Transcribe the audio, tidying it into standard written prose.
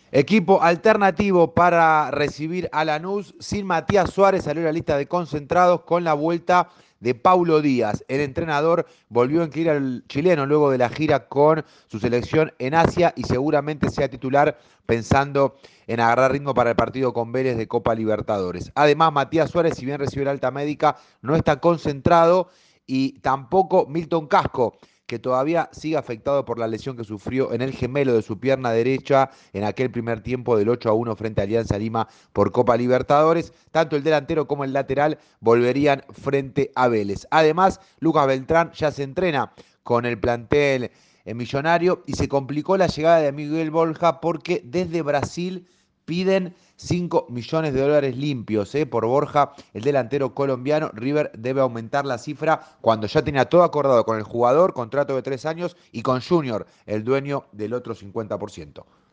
Equipo alternativo para recibir a Lanús. Sin Matías Suárez salió la lista de concentrados con la vuelta de Paulo Díaz. El entrenador volvió a incluir al chileno luego de la gira con su selección en Asia y seguramente sea titular pensando en agarrar ritmo para el partido con Vélez de Copa Libertadores. Además, Matías Suárez, si bien recibió la alta médica, no está concentrado y tampoco Milton Casco, que todavía sigue afectado por la lesión que sufrió en el gemelo de su pierna derecha en aquel primer tiempo del 8-1 frente a Alianza Lima por Copa Libertadores. Tanto el delantero como el lateral volverían frente a Vélez. Además, Lucas Beltrán ya se entrena con el plantel millonario y se complicó la llegada de Miguel Borja porque desde Brasil piden 5 millones de dólares limpios por Borja, el delantero colombiano. River debe aumentar la cifra cuando ya tenía todo acordado con el jugador, contrato de 3 años, y con Junior, el dueño del otro 50%.